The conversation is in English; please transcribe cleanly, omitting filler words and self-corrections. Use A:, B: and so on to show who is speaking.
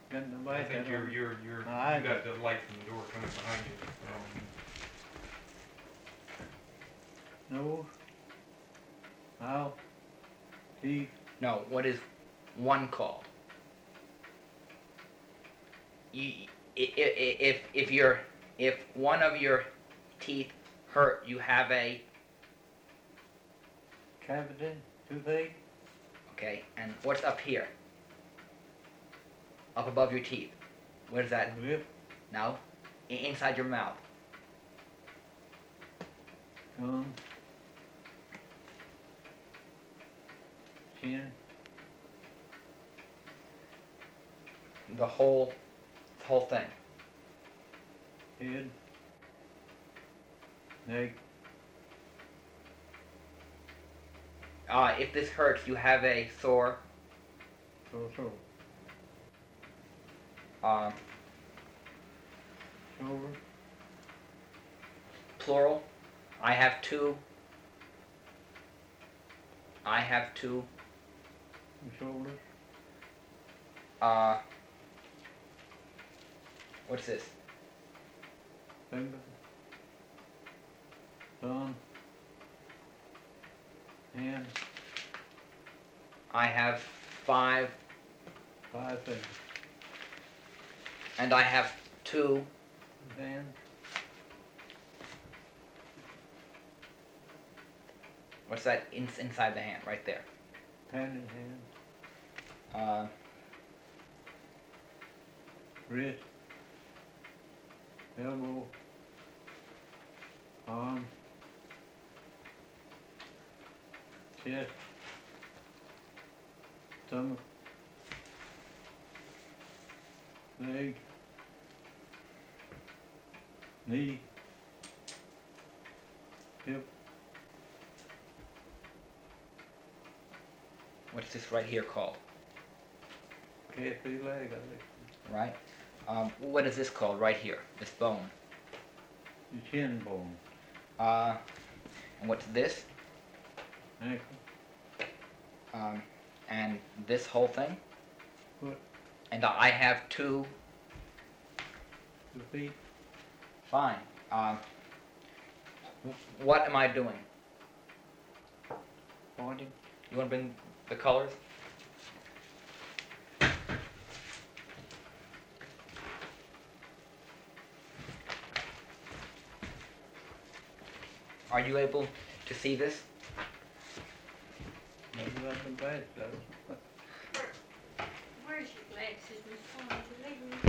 A: Got the
B: I
A: light
B: think
A: that
B: you
A: I
B: got the light from the door coming behind you.
A: nose, mouth, teeth,
C: No, what is one called? If one of your teeth hurt, you have a
A: cavity, toothache,
C: okay. And what's up here? Up above your teeth. What is that?
A: lip,
C: No, inside your mouth.
A: tongue, chin,
C: The whole thing.
A: head, neck,
C: If this hurts, you have a sore.
A: throat,
C: Uh,
A: shoulder,
C: plural. I have two. I have two.
A: shoulders,
C: What's this?
A: finger, thumb, hand,
C: I have five,
A: 5 fingers,
C: and I have two.
A: hand,
C: What's that inside the hand? Right there.
A: hand in hand,
C: Uh,
A: wrist, elbow, arm, chest, stomach, leg, knee, hip,
C: what's this right here called?
A: calf, leg, I think.
C: Right. What is this called? Right here. This bone.
A: Your chin bone,
C: And what's this?
A: ankle,
C: And this whole thing.
A: foot,
C: And I have two.
A: your feet,
C: Fine. What am I doing?
A: pointing,
C: You want to bring the colors? Are you able to see this?
A: maybe that's some bad stuff.
D: Where's your glasses, Miss Florence? You leave them